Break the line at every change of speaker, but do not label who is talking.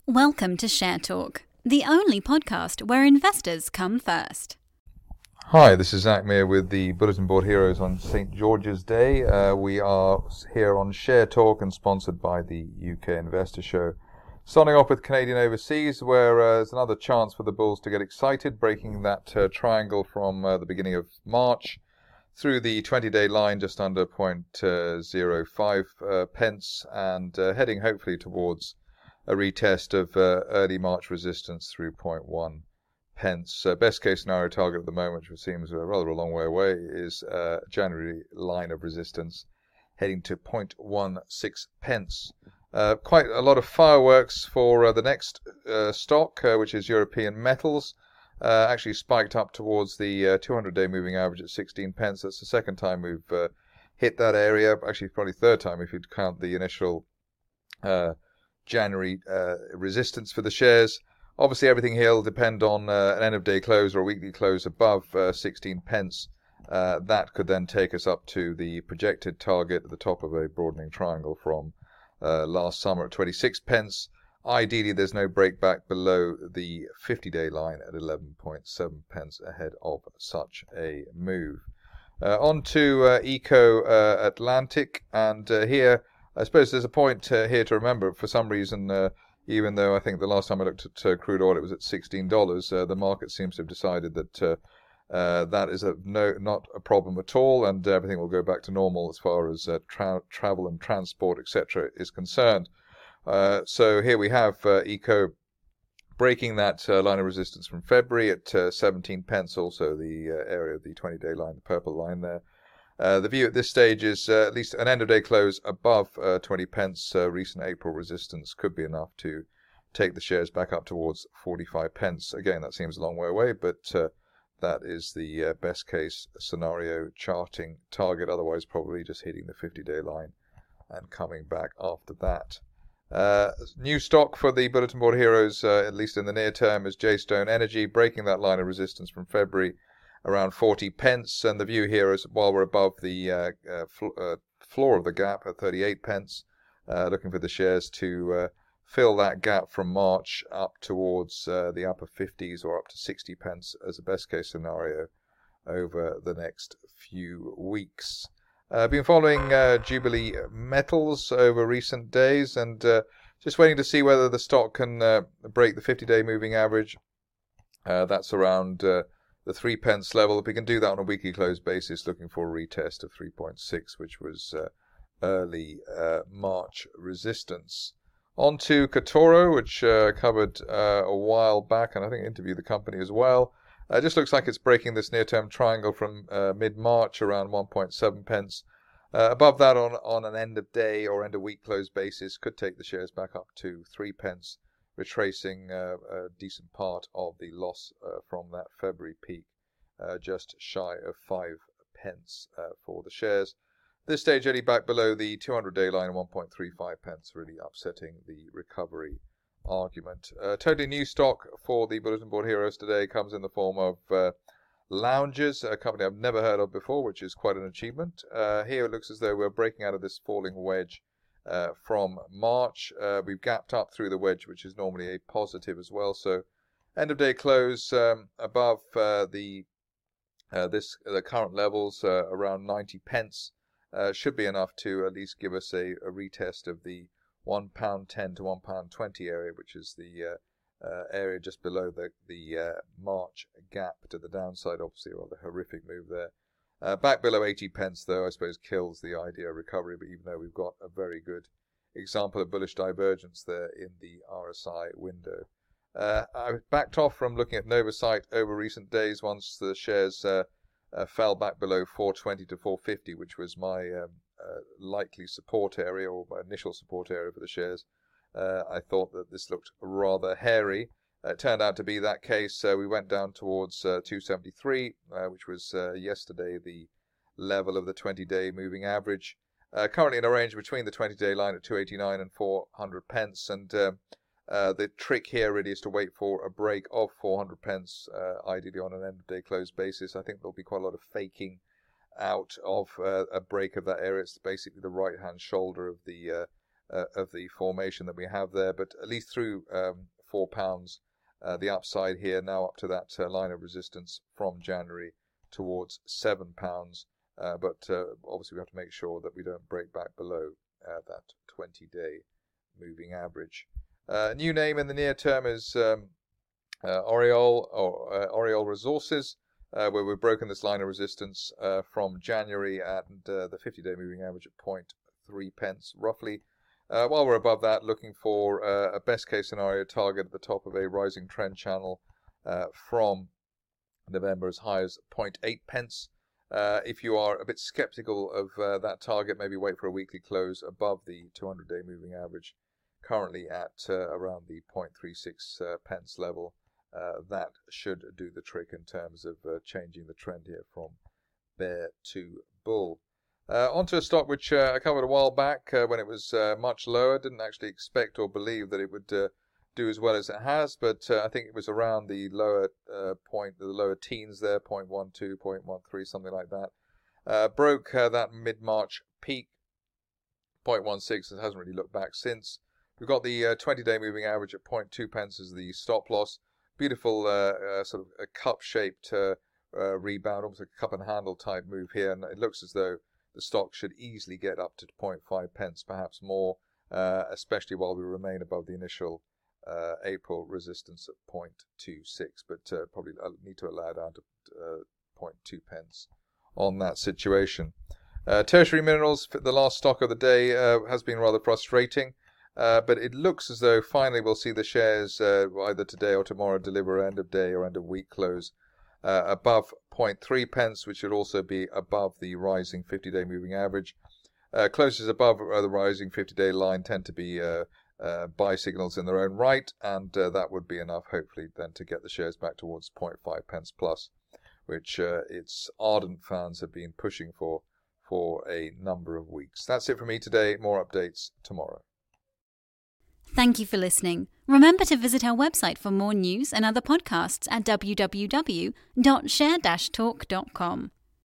Welcome to Share Talk, the only podcast where investors come first.
Hi, this is Zach Meir with the Bulletin Board Heroes on St. George's Day. We are here on Share Talk and sponsored by the UK Investor Show. Starting off with Canadian Overseas, where there's another chance for the bulls to get excited, breaking that triangle from the beginning of March through the 20-day line just under 0.05 pence and heading hopefully towards a retest of early March resistance through 0.1 pence. Best case scenario target at the moment, which seems rather a long way away, is January line of resistance heading to 0.16 pence. Quite a lot of fireworks for the next stock, which is European Metals. Actually spiked up towards the 200-day moving average at 16 pence. That's the second time we've hit that area. Actually, probably third time if you'd count the initial January resistance for the shares. Obviously, everything here will depend on an end-of-day close or a weekly close above 16 pence. That could then take us up to the projected target at the top of a broadening triangle from last summer at 26 pence. Ideally, there's no break back below the 50-day line at 11.7 pence ahead of such a move. On to Eco Atlantic, and here I suppose there's a point here to remember. For some reason, even though I think the last time I looked at crude oil it was at $16, the market seems to have decided that that is not a problem at all, and everything will go back to normal as far as travel and transport, etc., is concerned. So here we have Eco breaking that line of resistance from February at 17 pence, also the area of the 20-day line, the purple line there. The view at this stage is at least an end-of-day close above 20 pence. Recent April resistance could be enough to take the shares back up towards 45 pence. Again, that seems a long way away, but that is the best case scenario charting target. Otherwise, probably just hitting the 50-day line and coming back after that. New stock for the Bulletin Board Heroes, at least in the near term, is Jadestone Energy, breaking that line of resistance from February around 40 pence, and the view here is while we're above the floor of the gap at 38 pence, looking for the shares to fill that gap from March up towards the upper 50s or up to 60 pence as a best case scenario over the next few weeks. Been following Jubilee Metals over recent days and just waiting to see whether the stock can break the 50-day moving average. That's around the 3 pence level. If we can do that on a weekly close basis, looking for a retest of 3.6, which was early March resistance. On to Katoro, which covered a while back, and I think interviewed the company as well. Just looks like it's breaking this near-term triangle from mid-March around 1.7 pence. Above that on an end-of-day or end-of-week close basis could take the shares back up to 3 pence, retracing a decent part of the loss from that February peak, just shy of 5 pence for the shares. This stage only back below the 200-day line, 1.35 pence, really upsetting the recovery argument. Totally new stock for the Bulletin Board Heroes today comes in the form of Loungers, a company I've never heard of before, which is quite an achievement. Here it looks as though we're breaking out of this falling wedge from March. We've gapped up through the wedge, which is normally a positive as well. So end of day close above the current levels around 90 pence should be enough to at least give us a retest of the £1.10 to £1.20 area, which is the area just below the March gap to the downside. Obviously a rather horrific move there. Back below 80 pence, though, I suppose kills the idea of recovery, but even though we've got a very good example of bullish divergence there in the RSI window. I backed off from looking at Novacyt over recent days once the shares fell back below 420 to 450, which was my likely support area or my initial support area for the shares. I thought that this looked rather hairy. It turned out to be that case. We went down towards 273, which was yesterday the level of the 20-day moving average. Currently in a range between the 20-day line at 289 and 400 pence. And the trick here really is to wait for a break of 400 pence, ideally on an end-of-day close basis. I think there'll be quite a lot of faking out of a break of that area. It's basically the right-hand shoulder of the of the formation that we have there, but at least through £4, the upside here now up to that line of resistance from January towards £7. But obviously we have to make sure that we don't break back below that 20-day moving average. New name in the near term is Oriole Resources, where we've broken this line of resistance from January and the 50-day moving average at 0.3 pence roughly. While we're above that, looking for a best case scenario target at the top of a rising trend channel from November as high as 0.8 pence. If you are a bit skeptical of that target, maybe wait for a weekly close above the 200-day moving average, currently at around the 0.36 pence level. That should do the trick in terms of changing the trend here from bear to bull. Onto a stock which I covered a while back when it was much lower. Didn't actually expect or believe that it would do as well as it has, but I think it was around the lower the lower teens there, 0.12, 0.13, something like that. Broke that mid-March peak, 0.16, and hasn't really looked back since. We've got the 20-day moving average at 0.2 pence as the stop loss. Beautiful sort of a cup-shaped rebound, almost a cup and handle type move here, and it looks as though the stock should easily get up to 0.5 pence, perhaps more, especially while we remain above the initial April resistance at 0.26, but probably need to allow down to 0.2 pence on that situation. Tertiary minerals, the last stock of the day, has been rather frustrating, but it looks as though finally we'll see the shares either today or tomorrow deliver end of day or end of week close above 0.3 pence, which should also be above the rising 50-day moving average. Closes above the rising 50-day line tend to be buy signals in their own right, and that would be enough, hopefully, then to get the shares back towards 0.5 pence plus, which its ardent fans have been pushing for a number of weeks. That's it for me today. More updates tomorrow.
Thank you for listening. Remember to visit our website for more news and other podcasts at www.share-talk.com.